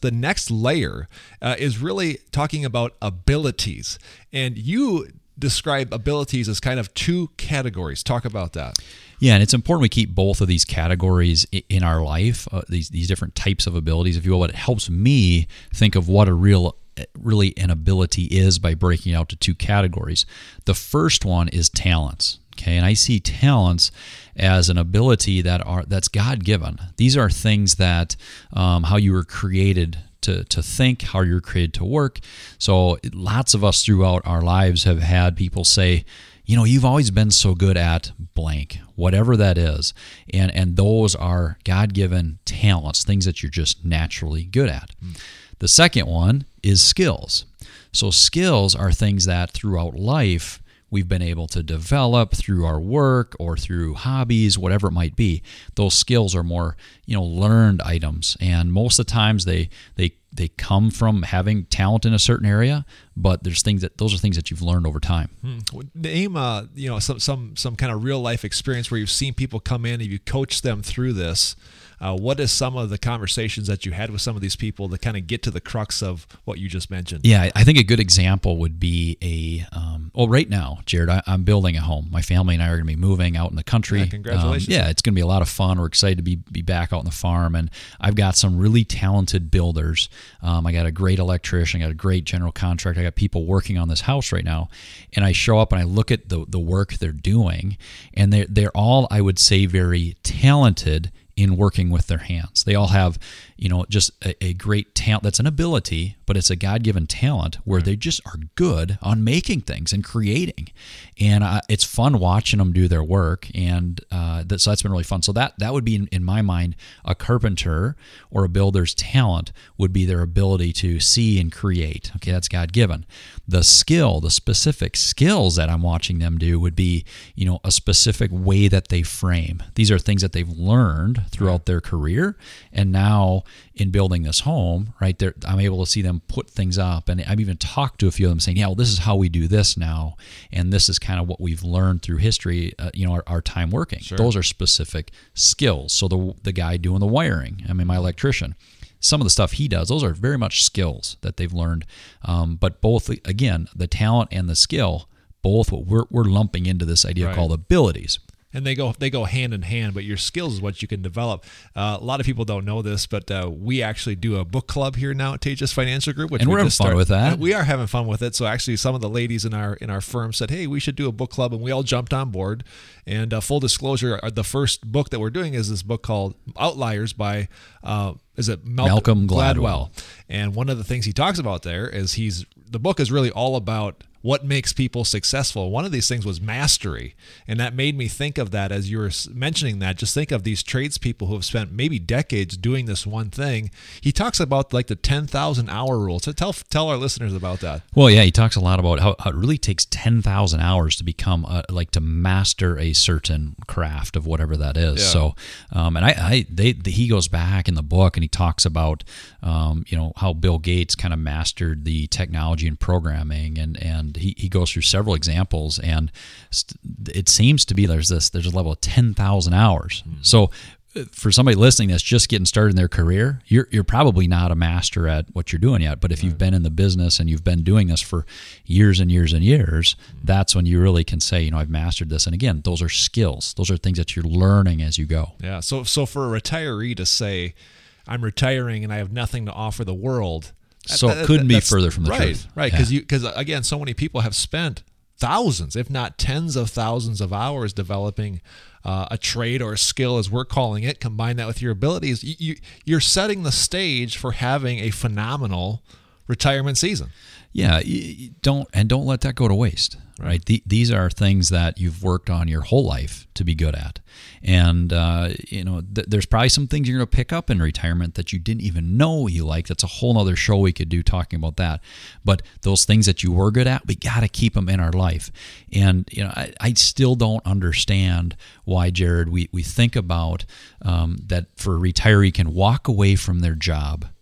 the next layer is really talking about abilities. And you describe abilities as kind of two categories. Talk about that. Yeah, and it's important we keep both of these categories in our life, these different types of abilities, if you will. But it helps me think of what really an ability is by breaking it out to two categories. The first one is talents. Okay, and I see talents as an ability that's God-given. These are things that how you were created to think, how you're created to work. So lots of us throughout our lives have had people say, you've always been so good at blank, whatever that is. And those are God-given talents, things that you're just naturally good at. The second one is skills. So skills are things that throughout life we've been able to develop through our work or through hobbies, whatever it might be. Those skills are more, learned items. And most of the times they come from having talent in a certain area, but those are things that you've learned over time. Name, some kind of real life experience where you've seen people come in and you coach them through this. What is some of the conversations that you had with some of these people that kind of get to the crux of what you just mentioned? Yeah, I think a good example would be right now, Jared, I'm building a home. My family and I are going to be moving out in the country. Yeah, congratulations. It's going to be a lot of fun. We're excited to be back out on the farm, and I've got some really talented builders. I got a great electrician, I got a great general contractor. I got people working on this house right now, and I show up and I look at the work they're doing, and they're all, I would say, very talented in working with their hands. They all have, just a great talent. That's an ability, but it's a God-given talent where they just are good on making things and creating. And it's fun watching them do their work. And so that's been really fun. So that would be, in my mind, a carpenter or a builder's talent would be their ability to see and create. Okay, that's God-given. The specific skills that I'm watching them do would be, a specific way that they frame. These are things that they've learned throughout their career. And now in building this home, right there, I'm able to see them put things up. And I've even talked to a few of them saying, well, this is how we do this now. And this is kind of what we've learned through history, our time working. Sure. Those are specific skills. So the guy doing the wiring, my electrician, some of the stuff he does, those are very much skills that they've learned. But both, again, the talent and the skill, both what we're lumping into this idea called abilities. And they go hand in hand, but your skills is what you can develop. A lot of people don't know this, but we actually do a book club here now at Tejas Financial Group, and we're having fun with that. We are having fun with it. So actually, some of the ladies in our firm said, "Hey, we should do a book club," and we all jumped on board. And full disclosure, the first book that we're doing is this book called Outliers by Malcolm Gladwell. And one of the things he talks about there is the book is really all about what makes people successful. One of these things was mastery. And that made me think of that as you were mentioning that. Just think of these tradespeople who have spent maybe decades doing this one thing. He talks about like the 10,000 hour rule. So tell our listeners about that. Well, yeah, he talks a lot about how it really takes 10,000 hours to become to master a certain craft of whatever that is. Yeah. So, he goes back in the book and he talks about, how Bill Gates kind of mastered the technology and programming, and he goes through several examples, and it seems to be there's a level of 10,000 hours. Mm-hmm. So for somebody listening that's just getting started in their career, you're probably not a master at what you're doing yet. But if you've been in the business and you've been doing this for years and years and years, that's when you really can say, I've mastered this. And again, those are skills. Those are things that you're learning as you go. Yeah. So for a retiree to say, I'm retiring and I have nothing to offer the world, so it couldn't be further from the truth. Right, because again, so many people have spent thousands, if not tens of thousands of hours developing a trade or a skill, as we're calling it. Combine that with your abilities, you're setting the stage for having a phenomenal retirement season. Yeah, don't let that go to waste. Right? These are things that you've worked on your whole life to be good at. And, there's probably some things you're going to pick up in retirement that you didn't even know you like. That's a whole other show we could do talking about that. But those things that you were good at, we got to keep them in our life. And, I still don't understand why, Jared, we think about that for a retiree can walk away from their job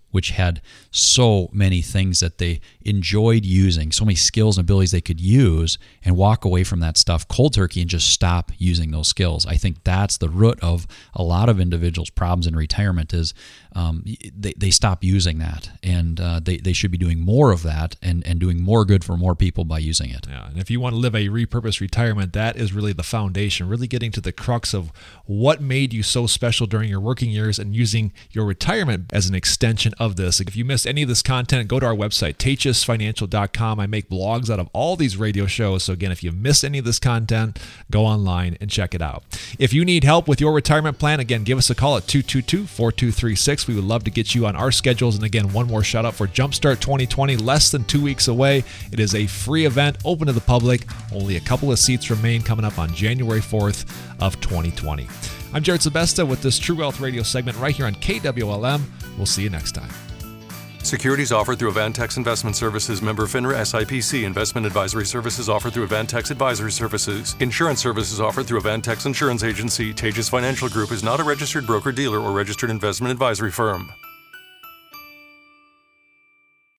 which had so many things that they enjoyed using, so many skills and abilities they could use, and walk away from that stuff cold turkey and just stop using those skills. I think that's the root of a lot of individuals' problems in retirement is they stop using that, and they should be doing more of that and doing more good for more people by using it. Yeah, and if you want to live a repurposed retirement, that is really the foundation, really getting to the crux of what made you so special during your working years and using your retirement as an extension of this. If you missed any of this content, go to our website, techusfinancial.com. I make blogs out of all these radio shows. So again, if you missed any of this content, go online and check it out. If you need help with your retirement plan, again, give us a call at 222-4236. We would love to get you on our schedules. And again, one more shout out for Jumpstart 2020, less than 2 weeks away. It is a free event, open to the public. Only a couple of seats remain, coming up on January 4th of 2020. I'm Jared Sebesta with this True Wealth Radio segment right here on KWLM. We'll see you next time. Securities offered through Avantex Investment Services, member FINRA SIPC. Investment advisory services offered through Avantex Advisory Services. Insurance services offered through Avantex Insurance Agency. Tejas Financial Group is not a registered broker-dealer or registered investment advisory firm.